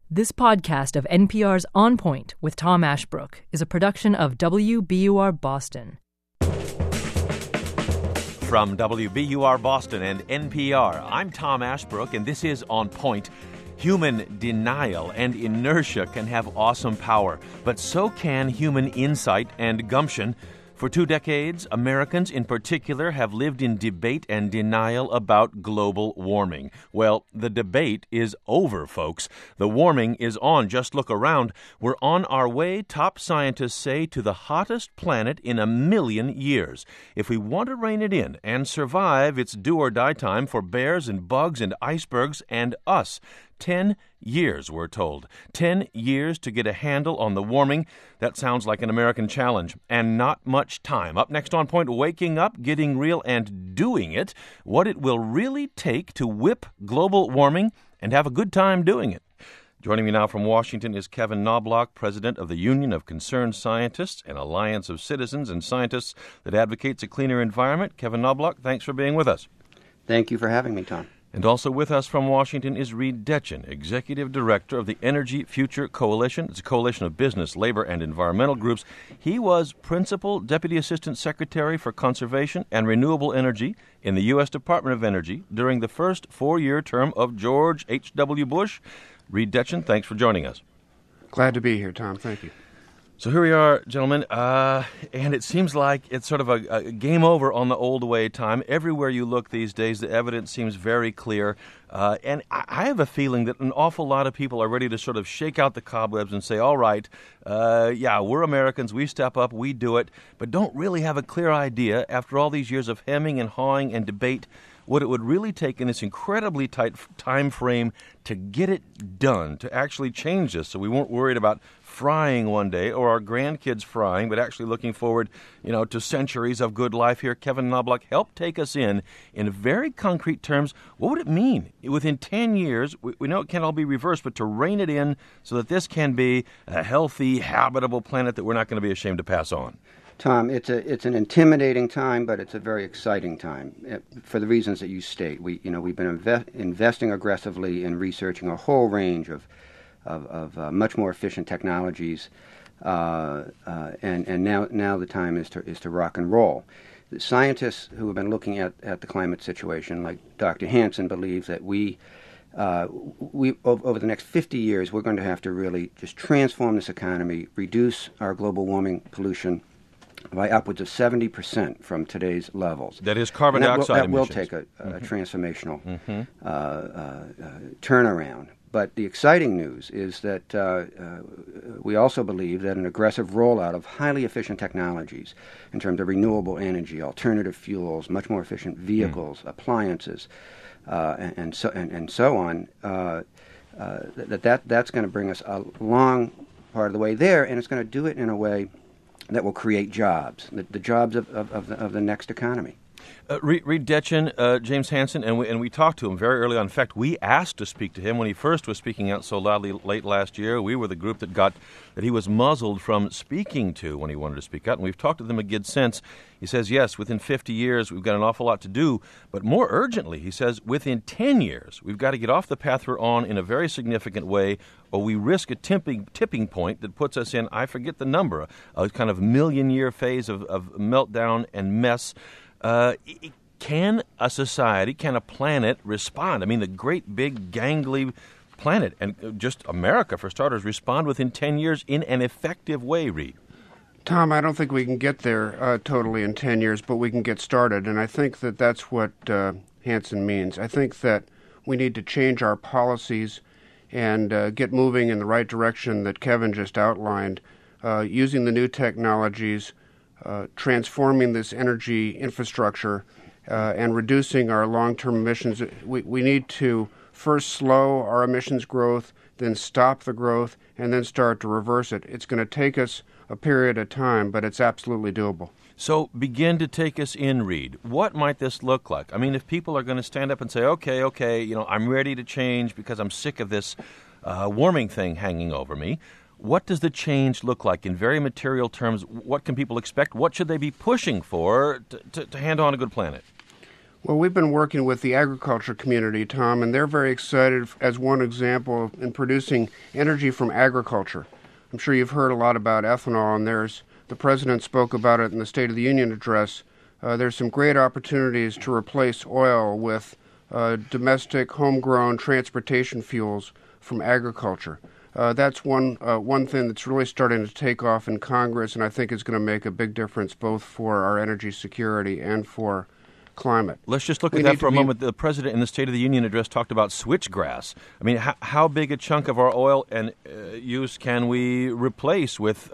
This podcast of NPR's On Point with Tom Ashbrook is a production of WBUR Boston. From WBUR Boston and NPR, I'm Tom Ashbrook, and this is On Point. Human denial and inertia can have awesome power, but so can human insight and gumption. For 2 decades, Americans in particular have lived in debate and denial about global warming. Well, the debate is over, folks. The warming is on. Just look around. We're on our way, top scientists say, to the hottest planet in 1,000,000 years. If we want to rein it in and survive, it's do-or-die time for bears and bugs and icebergs and us. 10 years, we're told. 10 years to get a handle on the warming. That sounds like an American challenge, and not much time. Up next on Point, waking up, getting real, and doing it. What it will really take to whip global warming and have a good time doing it. Joining me now from Washington is Kevin Knobloch, president of the Union of Concerned Scientists, an alliance of citizens and scientists that advocates a cleaner environment. Kevin Knobloch, thanks for being with us. Thank you for having me, Tom. And also with us from Washington is Reed Detchen, Executive Director of the Energy Future Coalition. It's a coalition of business, labor, and environmental groups. He was Principal Deputy Assistant Secretary for Conservation and Renewable Energy in the U.S. Department of Energy during the first 4-year term of George H.W. Bush. Reed Detchen, thanks for joining us. Glad to be here, Tom. Thank you. So here we are, gentlemen, and it seems like it's sort of a game over on the old way time. Everywhere you look these days, the evidence seems very clear, and I have a feeling that an awful lot of people are ready to sort of shake out the cobwebs and say, all right, we're Americans, we step up, we do it, but don't really have a clear idea, after all these years of hemming and hawing and debate, what it would really take in this incredibly tight time frame to get it done, to actually change this so we weren't worried about frying one day or our grandkids frying, but actually looking forward, to centuries of good life here. Kevin Knobloch, help take us in very concrete terms. What would it mean within 10 years? We know it can't all be reversed, but to rein it in so that this can be a healthy, habitable planet that we're not going to be ashamed to pass on. Tom, it's an intimidating time, but it's a very exciting time for the reasons that you state. We've been investing aggressively in researching a whole range of much more efficient technologies, and now the time is to rock and roll. The scientists who have been looking at the climate situation, like Dr. Hansen, believes that we over the next 50 years we're going to have to really just transform this economy, reduce our global warming pollution by upwards of 70% from today's levels. That is carbon dioxide emissions. That will take a transformational turnaround. But the exciting news is that we also believe that an aggressive rollout of highly efficient technologies in terms of renewable energy, alternative fuels, much more efficient vehicles, appliances, and so on, that's going to bring us a long part of the way there, and it's going to do it in a way that will create jobs, the jobs of the next economy. Reed Detchen, James Hansen, and we talked to him very early on. In fact, we asked to speak to him when he first was speaking out so loudly late last year. We were the group that he was muzzled from speaking to when he wanted to speak out, and we've talked to them again since. He says, yes, within 50 years, we've got an awful lot to do, but more urgently, he says, within 10 years, we've got to get off the path we're on in a very significant way, or we risk a tipping point that puts us in, I forget the number, a kind of million-year phase of meltdown and mess. Can a society, can a planet respond? I mean, the great big gangly planet, and just America, for starters, respond within 10 years in an effective way, Reed? Tom, I don't think we can get there totally in 10 years, but we can get started, and I think that that's what Hansen means. I think that we need to change our policies and get moving in the right direction that Kevin just outlined, using the new technologies, transforming this energy infrastructure, and reducing our long-term emissions. We need to first slow our emissions growth, then stop the growth, and then start to reverse it. It's going to take us a period of time, but it's absolutely doable. So begin to take us in, Reed. What might this look like? I mean, if people are going to stand up and say, okay, I'm ready to change because I'm sick of this warming thing hanging over me, what does the change look like in very material terms? What can people expect? What should they be pushing for to hand on a good planet? Well, we've been working with the agriculture community, Tom, and they're very excited as one example in producing energy from agriculture. I'm sure you've heard a lot about ethanol, and the President spoke about it in the State of the Union address. There's some great opportunities to replace oil with domestic, homegrown transportation fuels from agriculture. That's one thing that's really starting to take off in Congress, and I think is going to make a big difference both for our energy security and for climate. Let's just look at that for a moment. The President in the State of the Union address talked about switchgrass. I mean, how big a chunk of our oil and use can we replace with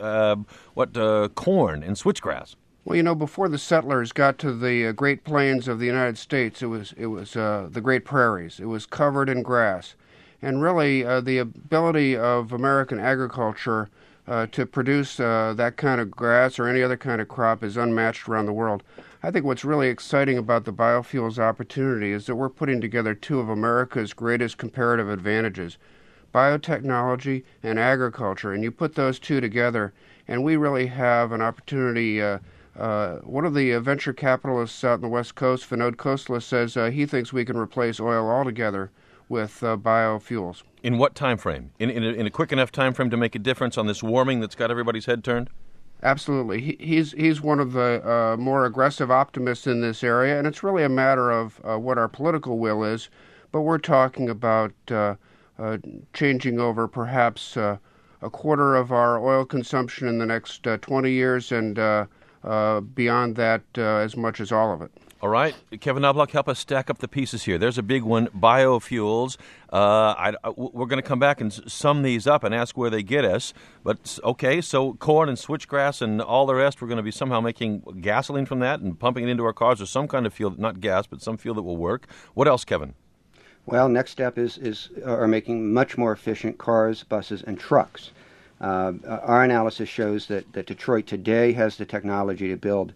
corn and switchgrass? Well, before the settlers got to the Great Plains of the United States, it was the Great Prairies. It was covered in grass. And really, the ability of American agriculture to produce that kind of grass or any other kind of crop is unmatched around the world. I think what's really exciting about the biofuels opportunity is that we're putting together two of America's greatest comparative advantages, biotechnology and agriculture. And you put those two together, and we really have an opportunity. One of the venture capitalists out on the West Coast, Vinod Khosla, says he thinks we can replace oil altogether with biofuels. In what time frame? In a quick enough time frame to make a difference on this warming that's got everybody's head turned? Absolutely. He's one of the more aggressive optimists in this area, and it's really a matter of what our political will is. But we're talking about changing over perhaps a quarter of our oil consumption in the next 20 years, and beyond that, as much as all of it. All right. Kevin Knobloch, help us stack up the pieces here. There's a big one, biofuels. We're going to come back and sum these up and ask where they get us. But, okay, so corn and switchgrass and all the rest, we're going to be somehow making gasoline from that and pumping it into our cars or some kind of fuel, not gas, but some fuel that will work. What else, Kevin? Well, next step is making much more efficient cars, buses, and trucks. Our analysis shows that Detroit today has the technology to build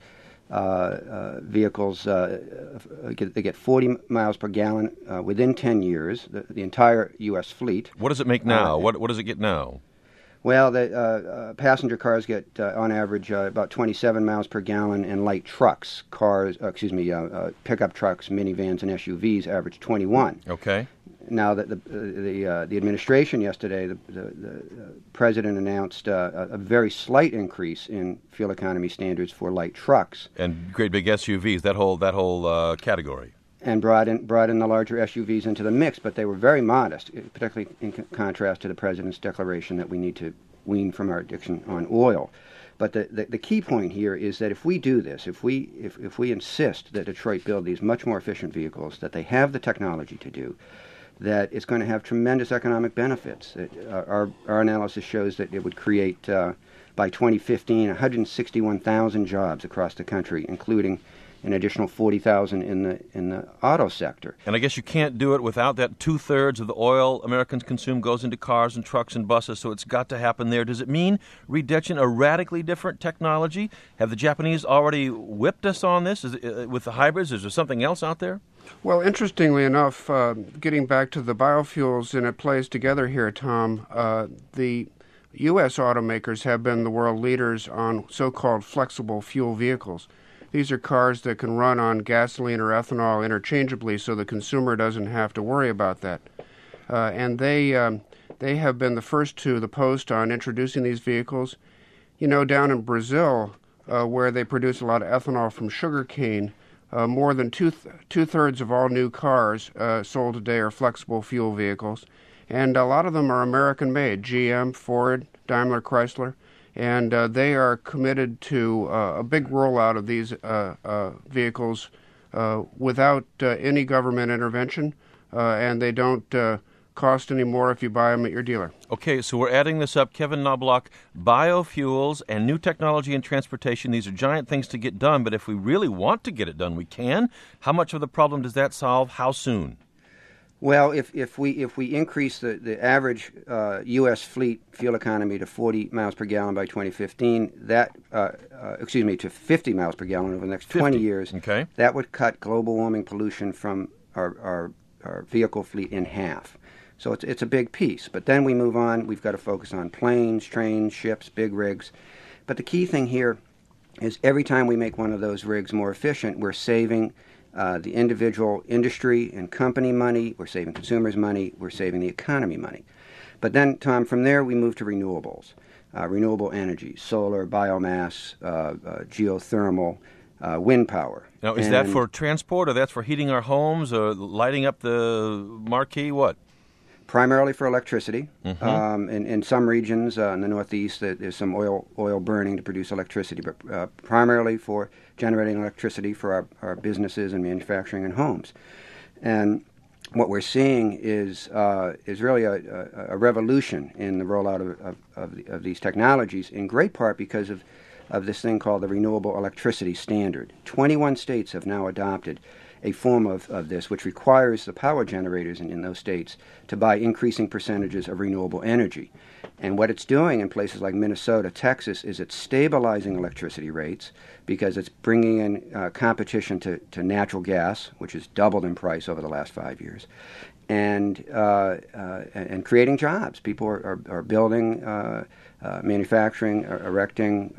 vehicles. They get 40 miles per gallon within 10 years, the entire U.S. fleet. What does it make now? What does it get now? Well, the passenger cars get, on average, about 27 miles per gallon, and light trucks, pickup trucks, minivans, and SUVs average 21. Okay. Now that the administration yesterday, the president announced a very slight increase in fuel economy standards for light trucks and great big SUVs. That whole category. And brought in the larger SUVs into the mix, but they were very modest, particularly in contrast to the president's declaration that we need to wean from our addiction on oil. But the key point here is that if we do this, if we insist that Detroit build these much more efficient vehicles, that they have the technology to do, that it's going to have tremendous economic benefits. Our analysis shows that it would create, by 2015, 161,000 jobs across the country, including an additional 40,000 in the auto sector. And I guess you can't do it without that 2/3 of the oil Americans consume goes into cars and trucks and buses, so it's got to happen there. Does it mean, Reed Detchen, a radically different technology? Have the Japanese already whipped us on this? With the hybrids, is there something else out there? Well, interestingly enough, getting back to the biofuels, and it plays together here, Tom, the U.S. automakers have been the world leaders on so-called flexible fuel vehicles. These are cars that can run on gasoline or ethanol interchangeably, so the consumer doesn't have to worry about that. And they have been the first to the post on introducing these vehicles. Down in Brazil, where they produce a lot of ethanol from sugarcane, more than two-thirds of all new cars sold today are flexible fuel vehicles. And a lot of them are American-made, GM, Ford, Daimler, Chrysler. And they are committed to a big rollout of these vehicles without any government intervention, and they don't cost any more if you buy them at your dealer. Okay, so we're adding this up. Kevin Knobloch, biofuels and new technology in transportation, these are giant things to get done, but if we really want to get it done, we can. How much of the problem does that solve? How soon? Well, if we increase the average U.S. fleet fuel economy to 40 miles per gallon by 2015, to 50 miles per gallon over the next 20 years, okay, that would cut global warming pollution from our vehicle fleet in half. So it's a big piece. But then we move on. We've got to focus on planes, trains, ships, big rigs. But the key thing here is every time we make one of those rigs more efficient, we're saving the individual industry and company money, we're saving consumers money, we're saving the economy money. But then, Tom, from there we move to renewables, renewable energy, solar, biomass, geothermal, wind power. Now, is that for transport, or that's for heating our homes, or lighting up the marquee? What? Primarily for electricity. In some regions in the Northeast, there's some oil burning to produce electricity, but primarily for generating electricity for our businesses and manufacturing and homes. And what we're seeing is really a revolution in the rollout of these technologies, in great part because of this thing called the Renewable Electricity Standard. 21 states have now adopted a form of this, which requires the power generators in those states to buy increasing percentages of renewable energy. And what it's doing in places like Minnesota, Texas, is it's stabilizing electricity rates because it's bringing in competition to natural gas, which has doubled in price over the last 5 years, and creating jobs. People are building, manufacturing, erecting,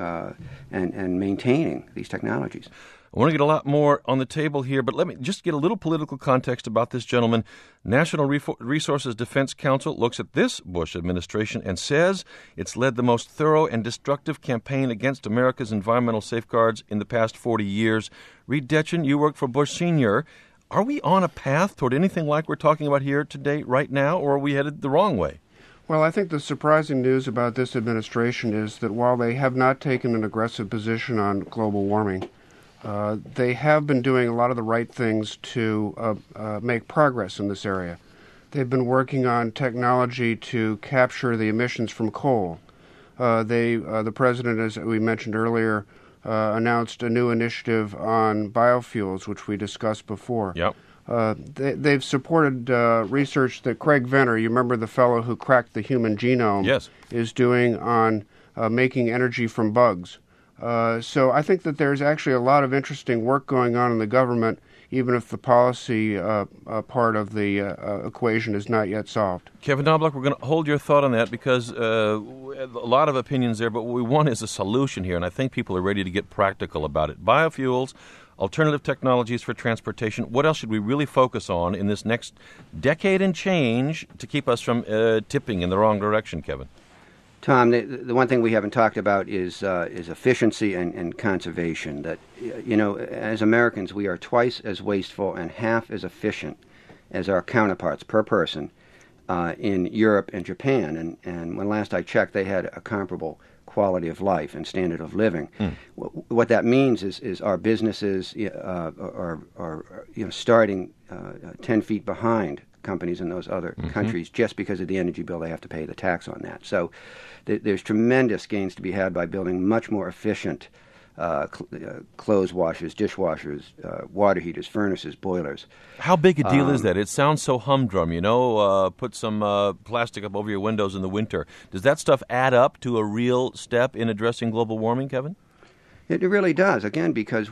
and maintaining these technologies. I want to get a lot more on the table here, but let me just get a little political context about this gentleman. National Resources Defense Council looks at this Bush administration and says it's led the most thorough and destructive campaign against America's environmental safeguards in the past 40 years. Reed Detchen, you worked for Bush Sr. Are we on a path toward anything like we're talking about here today, right now, or are we headed the wrong way? Well, I think the surprising news about this administration is that while they have not taken an aggressive position on global warming, they have been doing a lot of the right things to make progress in this area. They've been working on technology to capture the emissions from coal. The president, as we mentioned earlier, announced a new initiative on biofuels, which we discussed before. Yep. They've supported research that Craig Venter, you remember the fellow who cracked the human genome, yes, is doing on making energy from bugs. So I think that there's actually a lot of interesting work going on in the government, even if the policy part of the equation is not yet solved. Kevin Knobloch, we're going to hold your thought on that because a lot of opinions there, but what we want is a solution here, and I think people are ready to get practical about it. Biofuels, alternative technologies for transportation. What else should we really focus on in this next decade and change to keep us from tipping in the wrong direction, Kevin? Tom, the one thing we haven't talked about is efficiency and conservation. That, as Americans, we are twice as wasteful and half as efficient as our counterparts per person in Europe and Japan. And when last I checked, they had a comparable quality of life and standard of living. What that means is our businesses are starting 10 feet behind companies in those other countries just because of the energy bill they have to pay the tax on that. So there's tremendous gains to be had by building much more efficient clothes washers, dishwashers, water heaters, furnaces, boilers. How big a deal is that? It sounds so humdrum, put some plastic up over your windows in the winter. Does that stuff add up to a real step in addressing global warming, Kevin? It really does, again, because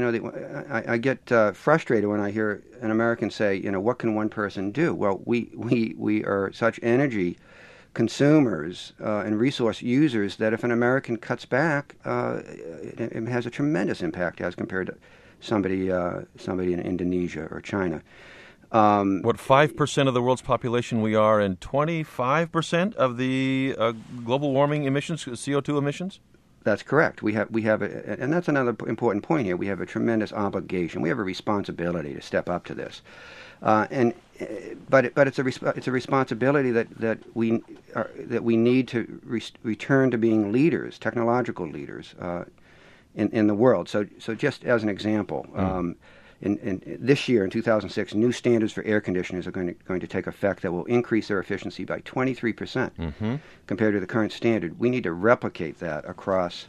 I get frustrated when I hear an American say, what can one person do? Well, we are such energy consumers and resource users that if an American cuts back, it has a tremendous impact as compared to somebody in Indonesia or China. 5% of the world's population we are, and 25% of the global warming emissions, CO2 emissions? That's correct. We have, and that's another important point here. We have a tremendous obligation. We have a responsibility to step up to this, but it's a responsibility that we need to return to being leaders, technological leaders, in the world. So just as an example, in this year, in 2006, new standards for air conditioners are going to take effect that will increase their efficiency by 23% compared to the current standard. We need to replicate that across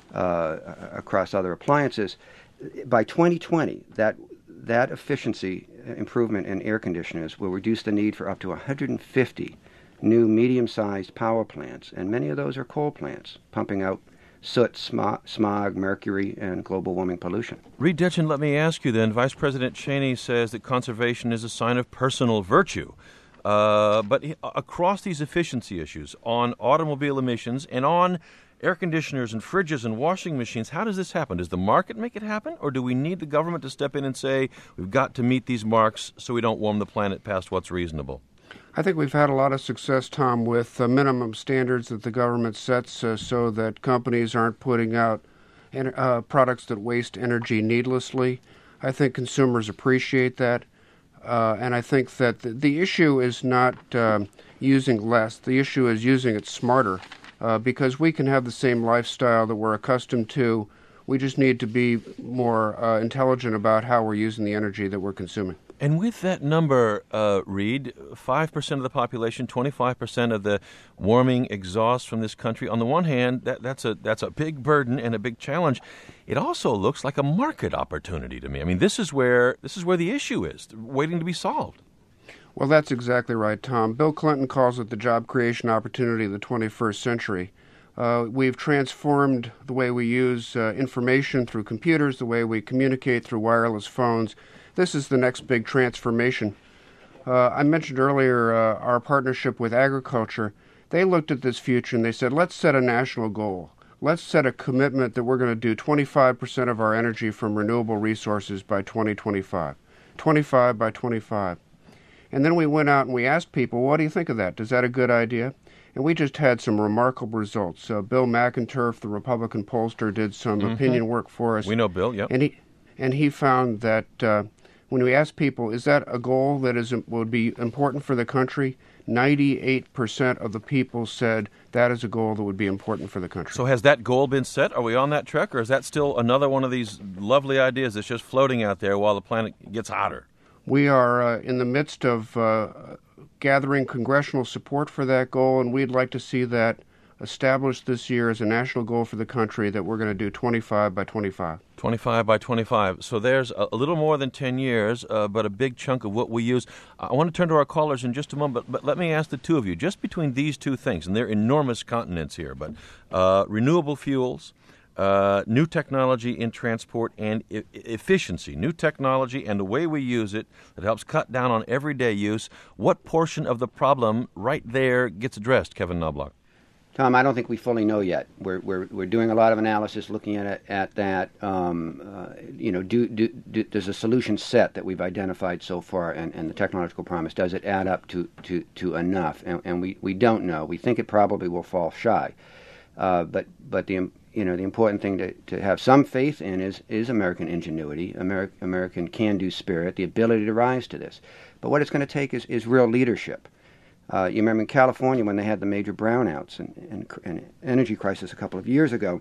other appliances. By 2020, that efficiency improvement in air conditioners will reduce the need for up to 150 new medium-sized power plants, and many of those are coal plants, pumping out soot, smog, mercury, and global warming pollution. Reed Detchen, let me ask you then. Vice President Cheney says that conservation is a sign of personal virtue. But across these efficiency issues, on automobile emissions and on air conditioners and fridges and washing machines. How does this happen? Does the market make it happen, or do we need the government to step in and say, we've got to meet these marks so we don't warm the planet past what's reasonable? I think we've had a lot of success, Tom, with minimum standards that the government sets so that companies aren't putting out products that waste energy needlessly. I think consumers appreciate that. And I think that the issue is not using less. The issue is using it smarter because we can have the same lifestyle that we're accustomed to. We just need to be more intelligent about how we're using the energy that we're consuming. And with that number, Reed, 5% of the population, 25% of the warming exhaust from this country, on the one hand, that's a big burden and a big challenge. It also looks like a market opportunity to me. I mean, this is where the issue is, waiting to be solved. Well, that's exactly right, Tom. Bill Clinton calls it the job creation opportunity of the 21st century. We've transformed the way we use information through computers, the way we communicate through wireless phones. This is the next big transformation. I mentioned earlier our partnership with agriculture. They looked at this future and they said, let's set a national goal. Let's set a commitment that we're going to do 25% of our energy from renewable resources by 2025. 25 by 25. And then we went out and we asked people, what do you think of that? Is that a good idea? And we just had some remarkable results. Bill McInturf, the Republican pollster, did some opinion work for us. We know Bill, yep. And he found that when we asked people, is that a goal that would be important for the country? 98% of the people said that is a goal that would be important for the country. So has that goal been set? Are we on that track, or is that still another one of these lovely ideas that's just floating out there while the planet gets hotter? We are in the midst of gathering congressional support for that goal, and we'd like to see that established this year as a national goal for the country that we're going to do 25 by 25. 25 by 25. So there's a little more than 10 years, but a big chunk of what we use. I want to turn to our callers in just a moment, but let me ask the two of you, just between these two things, and they're enormous continents here, but renewable fuels, new technology in transport, and efficiency, new technology and the way we use it that helps cut down on everyday use, what portion of the problem right there gets addressed, Kevin Knobloch? Tom, I don't think we fully know yet. We're doing a lot of analysis looking at that. Does a solution set that we've identified so far and the technological promise, does it add up to enough? And we don't know. We think it probably will fall shy. But the important thing to have some faith in is American ingenuity, American can-do spirit, the ability to rise to this. But what it's going to take is real leadership. You remember in California when they had the major brownouts and energy crisis a couple of years ago,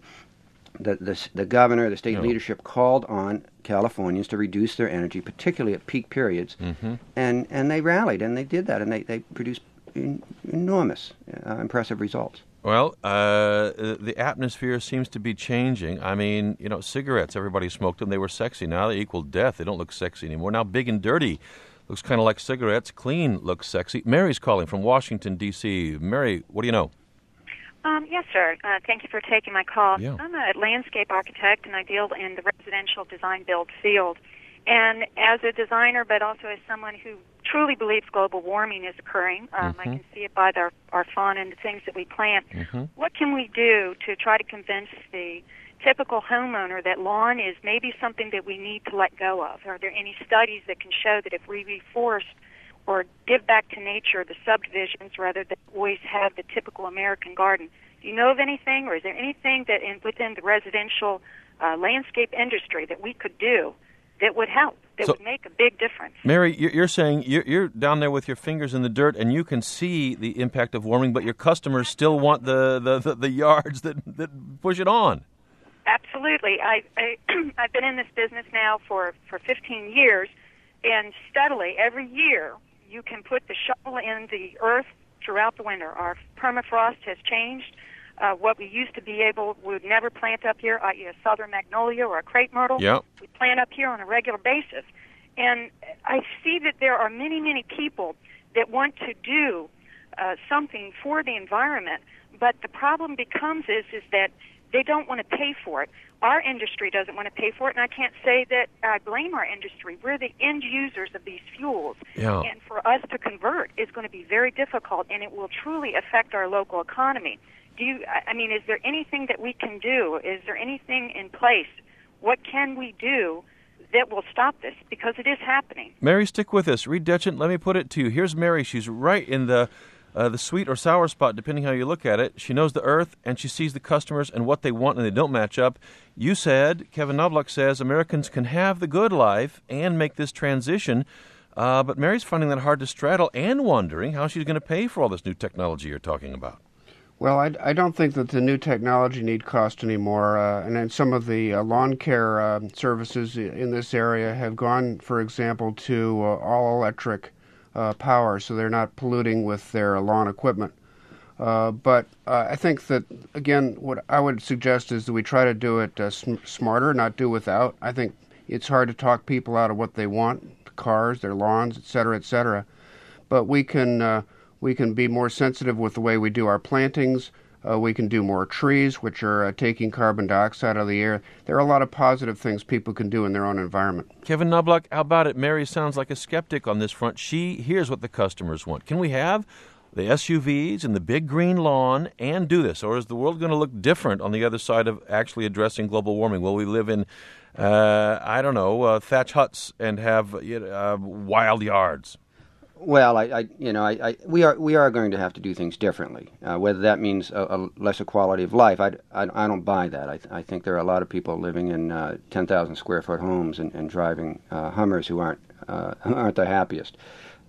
the governor, the state leadership called on Californians to reduce their energy, particularly at peak periods, and they rallied, and they did that, and they produced enormous, impressive results. Well, the atmosphere seems to be changing. I mean, cigarettes, everybody smoked them. They were sexy. Now they equal death. They don't look sexy anymore. Now big and dirty looks kind of like cigarettes. Clean looks sexy. Mary's calling from Washington, D.C. Mary, what do you know? Yes, sir. Thank you for taking my call. Yeah. I'm a landscape architect, and I deal in the residential design-build field. And as a designer, but also as someone who truly believes global warming is occurring, I can see it by our fauna and the things that we plant. What can we do to try to convince the typical homeowner that lawn is maybe something that we need to let go of? Are there any studies that can show that if we reforest or give back to nature the subdivisions rather than always have the typical American garden? Do you know of anything, or is there anything that within the residential landscape industry that we could do that would help, that would make a big difference? Mary, you're saying you're down there with your fingers in the dirt and you can see the impact of warming, but your customers still want the yards that push it on. Absolutely. I've been in this business now for 15 years, and steadily every year you can put the shovel in the earth throughout the winter. Our permafrost has changed. What we used to be able, we would never plant up here, i.e. a southern magnolia or a crepe myrtle. Yep. We plant up here on a regular basis. And I see that there are many, many people that want to do something for the environment, but the problem becomes is that they don't want to pay for it. Our industry doesn't want to pay for it, and I can't say that I blame our industry. We're the end users of these fuels, and for us to convert is going to be very difficult, and it will truly affect our local economy. Is there anything that we can do? Is there anything in place? What can we do that will stop this? Because it is happening. Mary, stick with us. Reed Detchant, let me put it to you. Here's Mary. She's right in the sweet or sour spot, depending how you look at it. She knows the earth, and she sees the customers and what they want, and they don't match up. You said, Kevin Knobloch says, Americans can have the good life and make this transition, but Mary's finding that hard to straddle and wondering how she's going to pay for all this new technology you're talking about. Well, I don't think that the new technology need cost anymore, and then some of the lawn care services in this area have gone, for example, to all-electric power, so they're not polluting with their lawn equipment. But I think that, again, what I would suggest is that we try to do it smarter, not do without. I think it's hard to talk people out of what they want, cars, their lawns, et cetera, but we can be more sensitive with the way we do our plantings. We can do more trees, which are taking carbon dioxide out of the air. There are a lot of positive things people can do in their own environment. Kevin Knobloch, how about it? Mary sounds like a skeptic on this front. She hears what the customers want. Can we have the SUVs and the big green lawn and do this? Or is the world going to look different on the other side of actually addressing global warming? Will we live in, thatch huts and have wild yards? Well, we are going to have to do things differently. Whether that means a lesser quality of life, I don't buy that. I think there are a lot of people living in 10,000 square foot homes and driving Hummers who aren't the happiest.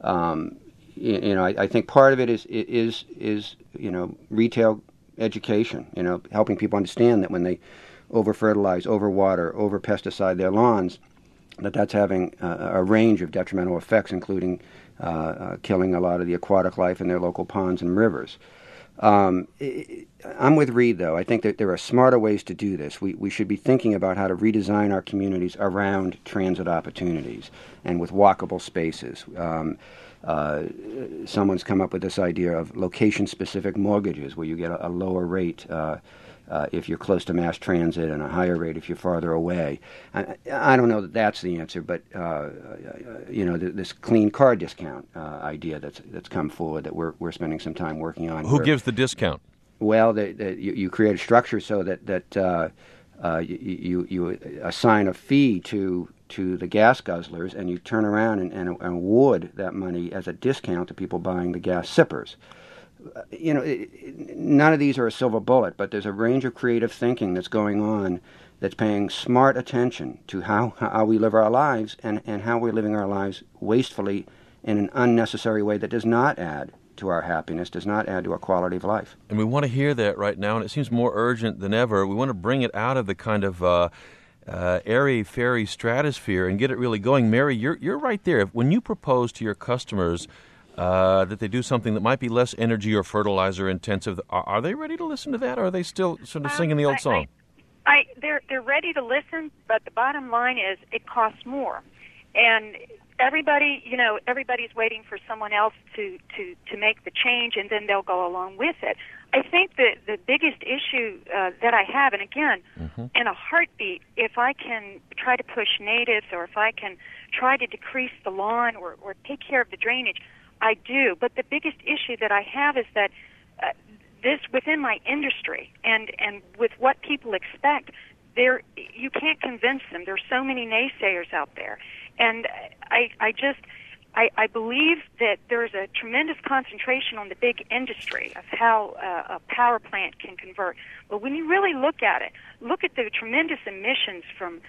I think part of it is retail education. Helping people understand that when they over fertilize, over water, over pesticide their lawns, that's having a range of detrimental effects, including killing a lot of the aquatic life in their local ponds and rivers. I'm with Reed, though. I think that there are smarter ways to do this. We should be thinking about how to redesign our communities around transit opportunities and with walkable spaces. Someone's come up with this idea of location-specific mortgages, where you get a lower rate if you're close to mass transit and a higher rate if you're farther away. I don't know that that's the answer, but this clean car discount idea that's come forward that we're spending some time working on. Who gives the discount? Well, you create a structure so that you assign a fee to the gas guzzlers, and you turn around and award that money as a discount to people buying the gas sippers. None of these are a silver bullet, but there's a range of creative thinking that's going on that's paying smart attention to how we live our lives and how we're living our lives wastefully in an unnecessary way that does not add to our happiness, does not add to our quality of life. And we want to hear that right now, and it seems more urgent than ever. We want to bring it out of the kind of airy-fairy stratosphere and get it really going. Mary, you're right there. When you propose to your customers that they do something that might be less energy or fertilizer intensive, are they ready to listen to that, or are they still sort of singing the old song? They're ready to listen, but the bottom line is it costs more. And everybody's waiting for someone else to make the change, and then they'll go along with it. I think the biggest issue that I have, and again, in a heartbeat, if I can try to push natives, or if I can try to decrease the lawn or take care of the drainage, I do. But the biggest issue that I have is that this within my industry and with what people expect, you can't convince them. There's so many naysayers out there. And I believe that there's a tremendous concentration on the big industry of how a power plant can convert. But when you really look at it, look at the tremendous emissions from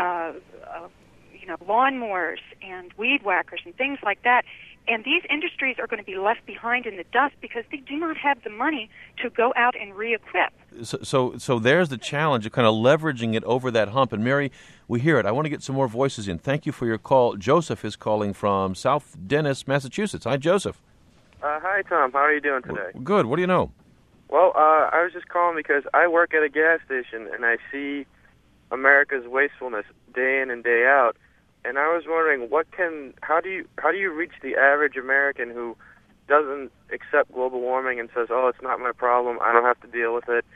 lawnmowers and weed whackers and things like that. And these industries are going to be left behind in the dust because they do not have the money to go out and re-equip. So there's the challenge of kind of leveraging it over that hump. And Mary, we hear it. I want to get some more voices in. Thank you for your call. Joseph is calling from South Dennis, Massachusetts. Hi, Joseph. Hi, Tom. How are you doing today? Good. What do you know? Well, I was just calling because I work at a gas station, and I see America's wastefulness day in and day out. And I was wondering, how do you reach the average American who doesn't accept global warming and says, "Oh, it's not my problem. I don't have to deal with it."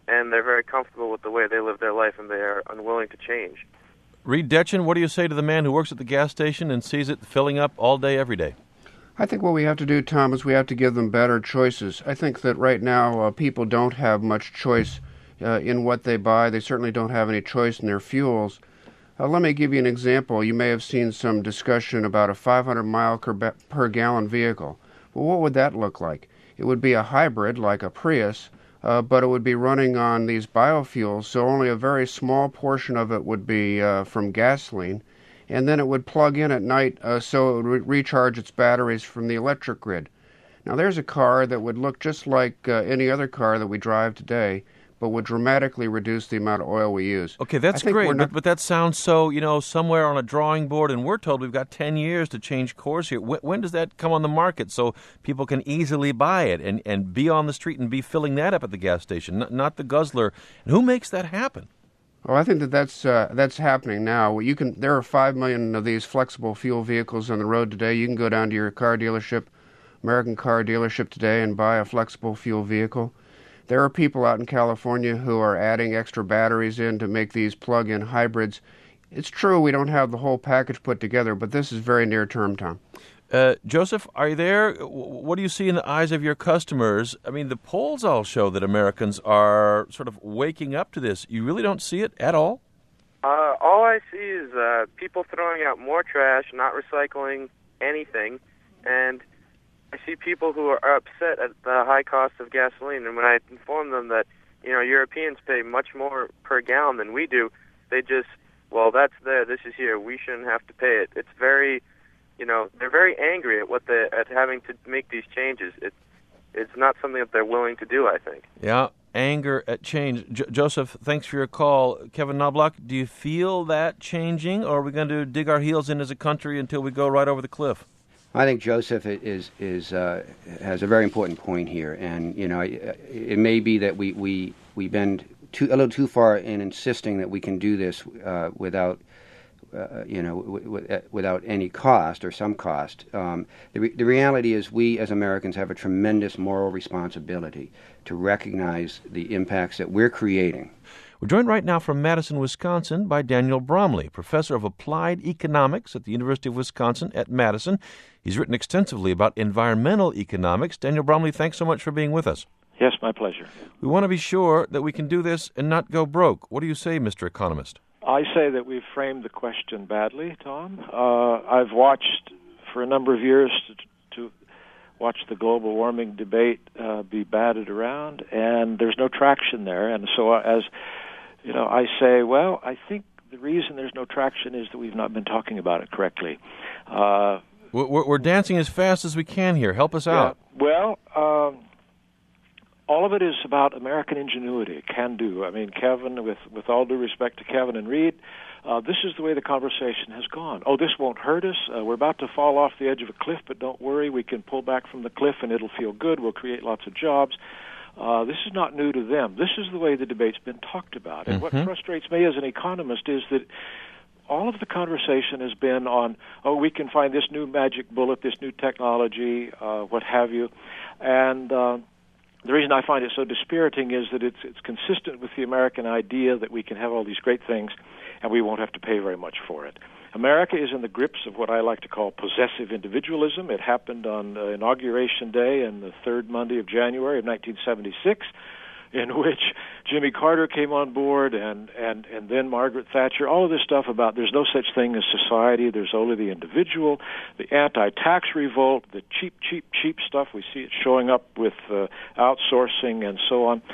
and they're very comfortable with the way they live their life, and they are unwilling to change. Reed Detchen, what do you say to the man who works at the gas station and sees it filling up all day, every day? I think what we have to do, Tom, is we have to give them better choices. I think that right now people don't have much choice in what they buy. They certainly don't have any choice in their fuels. Let me give you an example. You may have seen some discussion about a 500-mile per gallon vehicle. Well, what would that look like? It would be a hybrid like a Prius, but it would be running on these biofuels, so only a very small portion of it would be from gasoline, and then it would plug in at night so it would recharge its batteries from the electric grid. Now, there's a car that would look just like any other car that we drive today, but would dramatically reduce the amount of oil we use. Okay, that's great, but that sounds so, somewhere on a drawing board, and we're told we've got 10 years to change course here. When does that come on the market so people can easily buy it and be on the street and be filling that up at the gas station, not the guzzler? And who makes that happen? Well, I think that's happening now. There are 5 million of these flexible fuel vehicles on the road today. You can go down to your car dealership, American car dealership today, and buy a flexible fuel vehicle. There are people out in California who are adding extra batteries in to make these plug-in hybrids. It's true we don't have the whole package put together, but this is very near term, Tom. Joseph, are you there? What do you see in the eyes of your customers? I mean, the polls all show that Americans are sort of waking up to this. You really don't see it at all? All I see is people throwing out more trash, not recycling anything, and I see people who are upset at the high cost of gasoline, and when I inform them that, Europeans pay much more per gallon than we do, they just, well, that's there, this is here, we shouldn't have to pay it. It's very, they're very angry at having to make these changes. It's not something that they're willing to do, I think. Yeah, anger at change. Joseph, thanks for your call. Kevin Knobloch, do you feel that changing, or are we going to dig our heels in as a country until we go right over the cliff? I think Joseph has a very important point here, and it may be that we bend a little too far in insisting that we can do this without any cost or some cost. The reality is we as Americans have a tremendous moral responsibility to recognize the impacts that we're creating. We're joined right now from Madison, Wisconsin by Daniel Bromley, professor of applied economics at the University of Wisconsin at Madison. He's written extensively about environmental economics. Daniel Bromley, thanks so much for being with us. Yes, my pleasure. We want to be sure that we can do this and not go broke. What do you say, Mr. Economist? I say that we've framed the question badly, Tom. I've watched for a number of years to watch the global warming debate be batted around, and there's no traction there. And so I say, well, I think the reason there's no traction is that we've not been talking about it correctly. We're dancing as fast as we can here. Help us out. Well, all of it is about American ingenuity, can-do. I mean, Kevin, with all due respect to Kevin and Reed, this is the way the conversation has gone. Oh, this won't hurt us. We're about to fall off the edge of a cliff, but don't worry. We can pull back from the cliff, and it'll feel good. We'll create lots of jobs. This is not new to them. This is the way the debate's been talked about. And what frustrates me as an economist is that all of the conversation has been on, we can find this new magic bullet, this new technology, what have you. And the reason I find it so dispiriting is that it's consistent with the American idea that we can have all these great things and we won't have to pay very much for it. America is in the grips of what I like to call possessive individualism. It happened on Inauguration Day and the third Monday of January of 1976, in which Jimmy Carter came on board and then Margaret Thatcher, all of this stuff about there's no such thing as society, there's only the individual, the anti-tax revolt, the cheap stuff. We see it showing up with outsourcing and so on.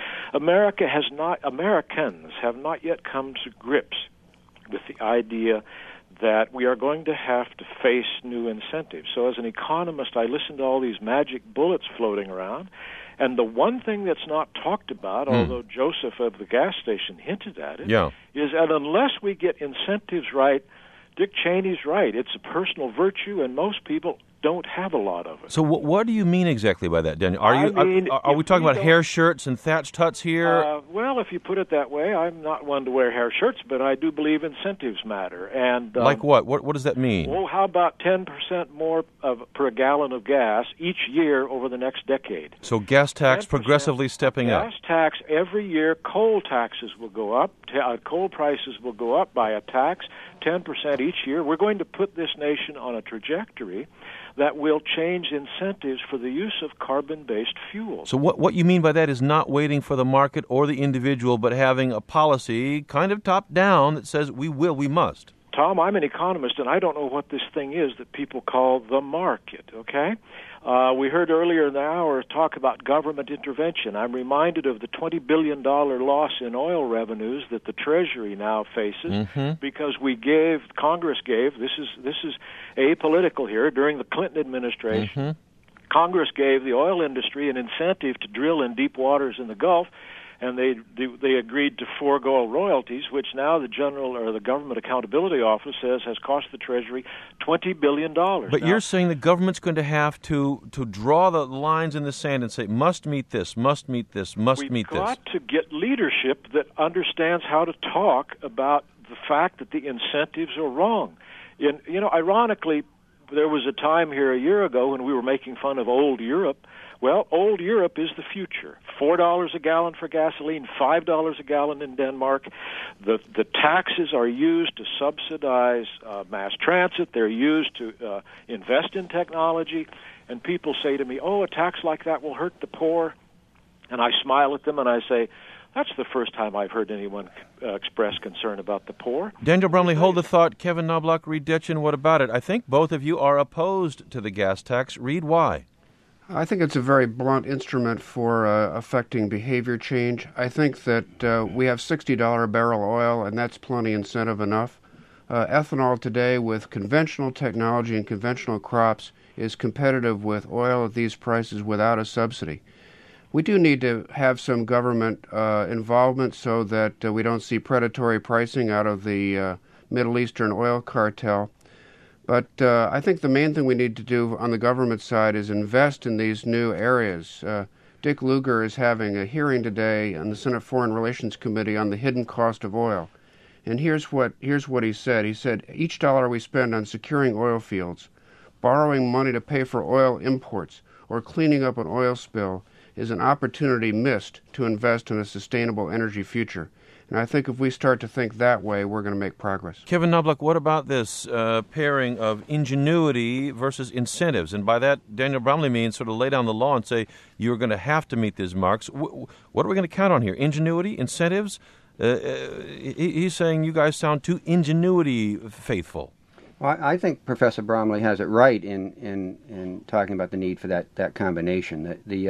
Americans have not yet come to grips with the idea that we are going to have to face new incentives. So as an economist, I listen to all these magic bullets floating around, and the one thing that's not talked about, although Joseph of the gas station hinted at it, is that unless we get incentives right, Dick Cheney's right. It's a personal virtue, and most people don't have a lot of it. So what do you mean exactly by that, Daniel? Are we talking about hair shirts and thatched huts here? Well, if you put it that way, I'm not one to wear hair shirts, but I do believe incentives matter. And like what? What does that mean? Well, how about 10% more per gallon of gas each year over the next decade? So gas tax progressively stepping up. Gas tax every year. Coal taxes will go up. Coal prices will go up by a tax, 10% each year. We're going to put this nation on a trajectory that will change incentives for the use of carbon-based fuels. So what you mean by that is not waiting for the market or the individual, but having a policy kind of top-down that says we must. Tom, I'm an economist, and I don't know what this thing is that people call the market, okay? We heard earlier in the hour talk about government intervention. I'm reminded of the $20 billion loss in oil revenues that the Treasury now faces because Congress gave, this is apolitical here, during the Clinton administration, Congress gave the oil industry an incentive to drill in deep waters in the Gulf, and they agreed to forego royalties, which now the Government Accountability Office says has cost the Treasury $20 billion. But you're saying the government's going to have to draw the lines in the sand and say, must meet this, must meet this, must meet this. We've got to get leadership that understands how to talk about the fact that the incentives are wrong. Ironically, there was a time here a year ago when we were making fun of old Europe. Well, old Europe is the future. $4 a gallon for gasoline, $5 a gallon in Denmark. The taxes are used to subsidize mass transit. They're used to invest in technology. And people say to me, a tax like that will hurt the poor. And I smile at them and I say, that's the first time I've heard anyone express concern about the poor. Daniel Bromley, hold the thought. Kevin Knobloch, Reed Detchen, what about it? I think both of you are opposed to the gas tax. Reed, why? I think it's a very blunt instrument for affecting behavior change. I think that we have $60 a barrel oil, and that's plenty incentive enough. Ethanol today with conventional technology and conventional crops is competitive with oil at these prices without a subsidy. We do need to have some government involvement so that we don't see predatory pricing out of the Middle Eastern oil cartel. But I think the main thing we need to do on the government side is invest in these new areas. Dick Lugar is having a hearing today on the Senate Foreign Relations Committee on the hidden cost of oil. And here's what he said. He said, each dollar we spend on securing oil fields, borrowing money to pay for oil imports, or cleaning up an oil spill is an opportunity missed to invest in a sustainable energy future. And I think if we start to think that way, we're going to make progress. Kevin Knobloch, what about this pairing of ingenuity versus incentives? And by that, Daniel Bromley means sort of lay down the law and say you're going to have to meet these marks. What are we going to count on here? Ingenuity, incentives? He's saying you guys sound too ingenuity faithful. Well, I think Professor Bromley has it right in talking about the need for that combination.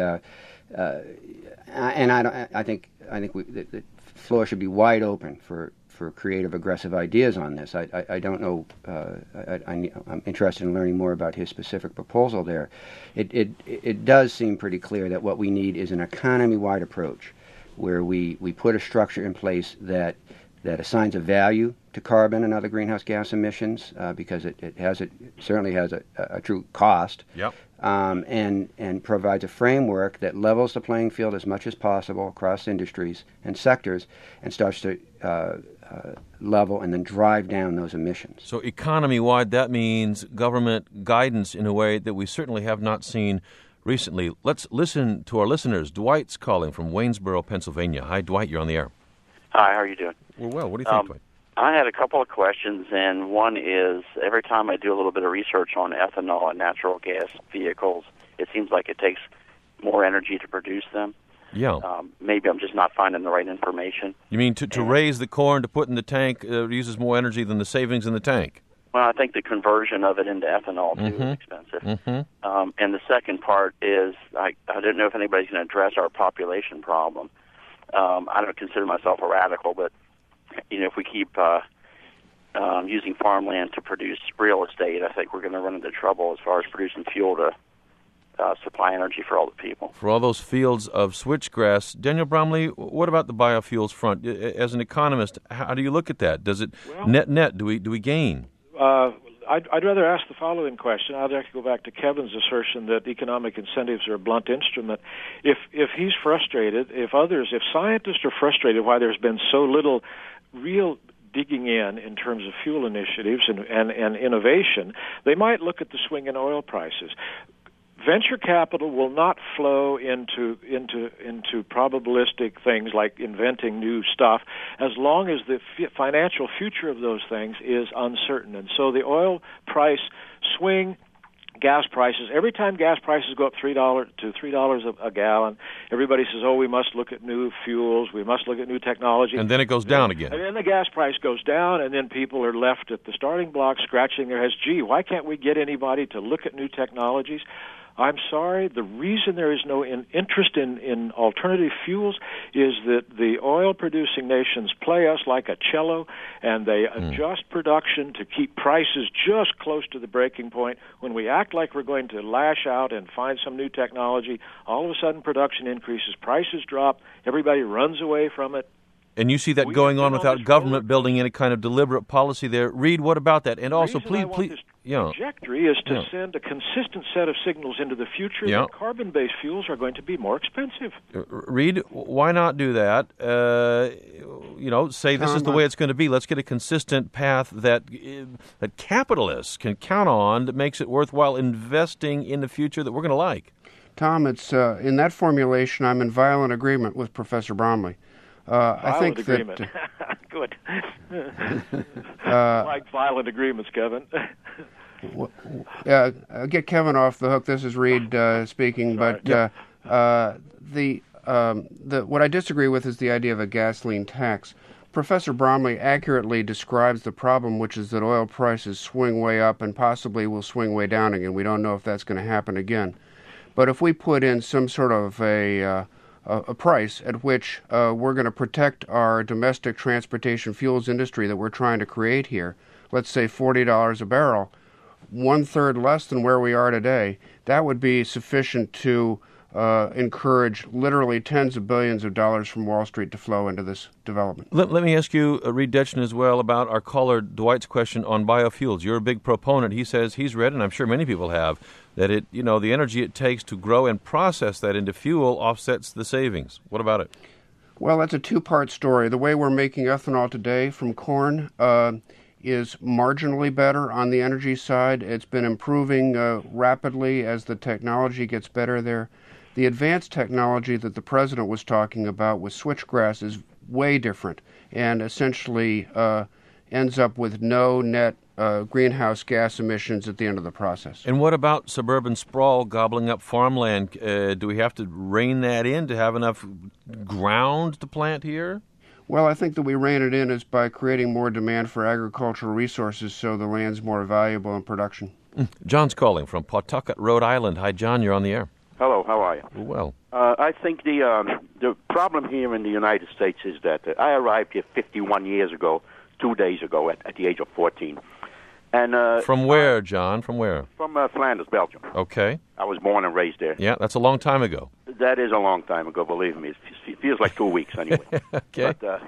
I think the floor should be wide open for creative, aggressive ideas on this. I don't know. I'm interested in learning more about his specific proposal there. It does seem pretty clear that what we need is an economy-wide approach, where we put a structure in place that assigns a value to carbon and other greenhouse gas emissions because it certainly has a true cost. Yep. And provides a framework that levels the playing field as much as possible across industries and sectors and starts to level and then drive down those emissions. So economy-wide, that means government guidance in a way that we certainly have not seen recently. Let's listen to our listeners. Dwight's calling from Waynesboro, Pennsylvania. Hi, Dwight, you're on the air. Hi, how are you doing? We're well. What do you think, Dwight? I had a couple of questions, and one is every time I do a little bit of research on ethanol and natural gas vehicles, it seems like it takes more energy to produce them. Yeah. Maybe I'm just not finding the right information. You mean to raise the corn to put in the tank uses more energy than the savings in the tank? Well, I think the conversion of it into ethanol, too, is expensive. And the second part is I don't know if anybody's going to address our population problem. I don't consider myself a radical, but if we keep using farmland to produce real estate, I think we're going to run into trouble as far as producing fuel to supply energy for all the people. For all those fields of switchgrass. Daniel Bromley, what about the biofuels front? As an economist, how do you look at that? Does it net, do we gain? I'd rather ask the following question. I'd like to go back to Kevin's assertion that economic incentives are a blunt instrument. If he's frustrated, if scientists are frustrated why there's been so little real digging in terms of fuel initiatives and innovation, they might look at the swing in oil prices. Venture capital will not flow into probabilistic things like inventing new stuff as long as the financial future of those things is uncertain. And so the oil price swing, gas prices, every time gas prices go up $3 to $3 a gallon, everybody says, we must look at new fuels, we must look at new technology. And then it goes down again. And then the gas price goes down, and then people are left at the starting block scratching their heads, gee, why can't we get anybody to look at new technologies? I'm sorry, the reason there is no interest in alternative fuels is that the oil-producing nations play us like a cello, and they adjust production to keep prices just close to the breaking point. When we act like we're going to lash out and find some new technology, all of a sudden production increases, prices drop, everybody runs away from it. And you see that going on without government building any kind of deliberate policy there. Reed, what about that? And also, please, trajectory is to send a consistent set of signals into the future that carbon-based fuels are going to be more expensive. Reed, why not do that? Say this is the way it's going to be. Let's get a consistent path that capitalists can count on that makes it worthwhile investing in the future that we're going to like. Tom, it's in that formulation, I'm in violent agreement with Professor Bromley. I think agreement. Good. I like violent agreements, Kevin. Get Kevin off the hook. This is Reed speaking, but what I disagree with is the idea of a gasoline tax. Professor Bromley accurately describes the problem, which is that oil prices swing way up and possibly will swing way down again. We don't know if that's going to happen again. But if we put in some sort of a price at which we're going to protect our domestic transportation fuels industry that we're trying to create here, let's say $40 a barrel, 1/3 less than where we are today, that would be sufficient to encourage literally tens of billions of dollars from Wall Street to flow into this development. Let me ask you, Reed Detchen, as well, about our caller Dwight's question on biofuels. You're a big proponent. He says he's read, and I'm sure many people have, that the energy it takes to grow and process that into fuel offsets the savings. What about it? Well, that's a two-part story. The way we're making ethanol today from corn is marginally better on the energy side. It's been improving rapidly as the technology gets better there. The advanced technology that the president was talking about with switchgrass is way different and essentially ends up with no net greenhouse gas emissions at the end of the process. And what about suburban sprawl gobbling up farmland? Do we have to rein that in to have enough ground to plant here? Well, I think that we rein it in is by creating more demand for agricultural resources so the land's more valuable in production. John's calling from Pawtucket, Rhode Island. Hi, John, you're on the air. Hello, how are you? Well. I think the problem here in the United States is that I arrived here 51 years ago, 2 days ago, at the age of 14. And from where, John? From where? From Flanders, Belgium. Okay. I was born and raised there. Yeah, that's a long time ago. That is a long time ago, believe me. It feels like 2 weeks anyway. Okay. But,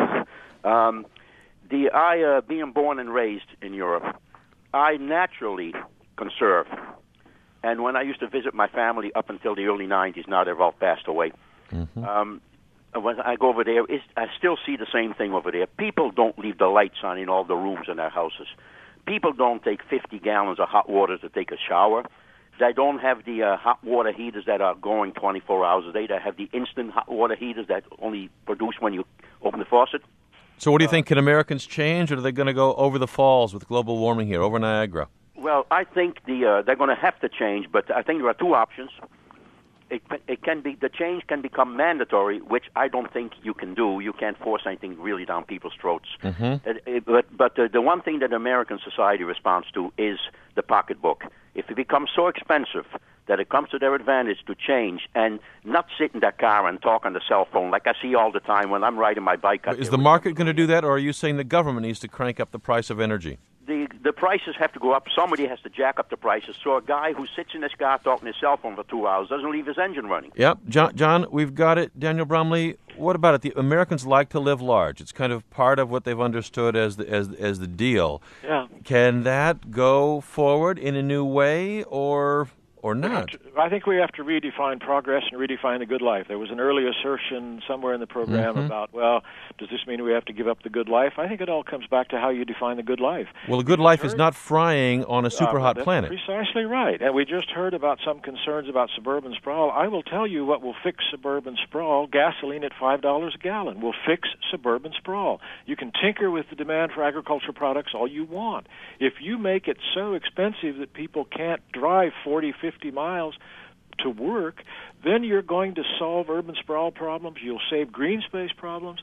being born and raised in Europe, I naturally conserve. And when I used to visit my family up until the early 90s, now they've all passed away. Mm-hmm. When I go over there, I still see the same thing over there. People don't leave the lights on in all the rooms in their houses. People don't take 50 gallons of hot water to take a shower. They don't have the hot water heaters that are going 24 hours a day. They have the instant hot water heaters that only produce when you open the faucet. So what do you think? Can Americans change, or are they going to go over the falls with global warming here, over Niagara? Well, I think they're going to have to change, but I think there are two options. The change can become mandatory, which I don't think you can do. You can't force anything really down people's throats. Mm-hmm. But the one thing that American society responds to is the pocketbook. If it becomes so expensive that it comes to their advantage to change and not sit in their car and talk on the cell phone like I see all the time when I'm riding my bike. Is the market going to do that, or are you saying the government needs to crank up the price of energy? the prices have to go up. Somebody has to jack up the prices. So a guy who sits in his car talking to his cell phone for 2 hours doesn't leave his engine running. Yep. John, we've got it. Daniel Bromley, what about it? The Americans like to live large. It's kind of part of what they've understood as the deal. Yeah. Can that go forward in a new way or not? I think we have to redefine progress and redefine the good life. There was an early assertion somewhere in the program about, well, does this mean we have to give up the good life? I think it all comes back to how you define the good life. Well, a good life is not frying on a super hot planet. Precisely right. And we just heard about some concerns about suburban sprawl. I will tell you what will fix suburban sprawl. Gasoline at $5 a gallon will fix suburban sprawl. You can tinker with the demand for agricultural products all you want. If you make it so expensive that people can't drive 40, 50 miles to work, then you're going to solve urban sprawl problems. You'll save green space problems.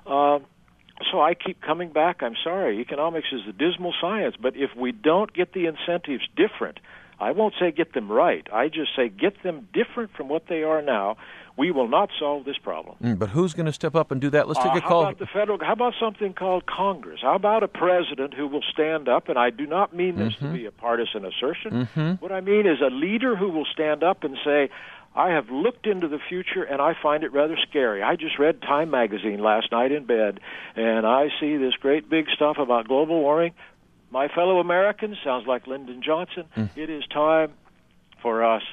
So I keep coming back. I'm sorry. Economics is a dismal science, but if we don't get the incentives different, I won't say get them right. I just say get them different from what they are now. We will not solve this problem. But who's going to step up and do that? Let's take a call. How about the federal? How about something called Congress? How about a president who will stand up? And I do not mean this to be a partisan assertion. What I mean is a leader who will stand up and say, I have looked into the future, and I find it rather scary. I just read Time magazine last night in bed, and I see this great big stuff about global warming. My fellow Americans, sounds like Lyndon Johnson, it is time for us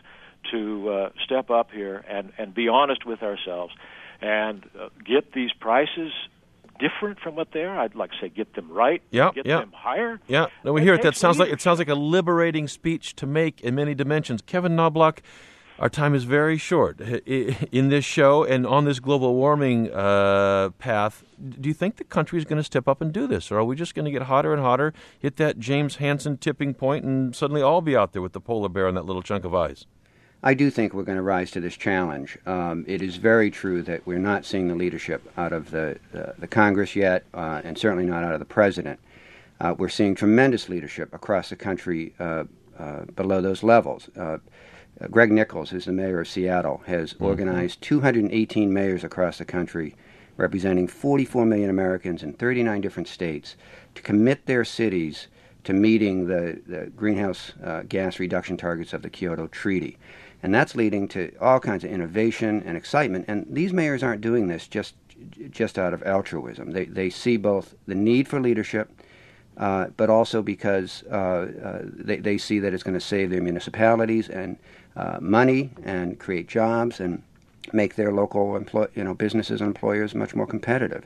to step up here and be honest with ourselves and get these prices different from what they are. I'd like to say get them right, get them higher. Yeah, no, we hear it. It sounds like a liberating speech to make in many dimensions. Kevin Knobloch, our time is very short in this show and on this global warming path. Do you think the country is going to step up and do this, or are we just going to get hotter and hotter, hit that James Hansen tipping point, and suddenly all be out there with the polar bear and that little chunk of ice? I do think we're going to rise to this challenge. It is very true that we're not seeing the leadership out of the Congress yet, and certainly not out of the President. We're seeing tremendous leadership across the country below those levels. Greg Nichols, who's the mayor of Seattle, has organized 218 mayors across the country, representing 44 million Americans in 39 different states, to commit their cities to meeting the greenhouse gas reduction targets of the Kyoto Treaty. And that's leading to all kinds of innovation and excitement. And these mayors aren't doing this just out of altruism. They see both the need for leadership, but also because they see that it's going to save their municipalities and money and create jobs and make their local businesses and employers much more competitive.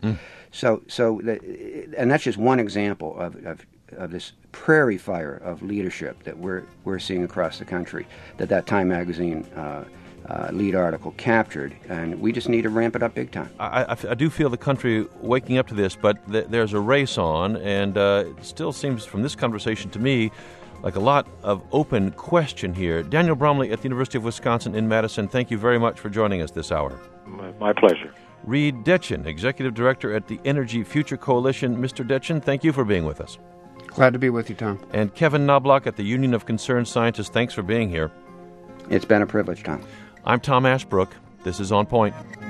And that's just one example of this prairie fire of leadership that we're seeing across the country, that Time magazine lead article captured, and we just need to ramp it up big time. I do feel the country waking up to this, but there's a race on, and it still seems from this conversation to me like a lot of open question here. Daniel Bromley at the University of Wisconsin in Madison, thank you very much for joining us this hour. My pleasure. Reed Detchen, Executive Director at the Energy Future Coalition. Mr. Detchen, thank you for being with us. Glad to be with you, Tom. And Kevin Knobloch at the Union of Concerned Scientists, thanks for being here. It's been a privilege, Tom. I'm Tom Ashbrook. This is On Point.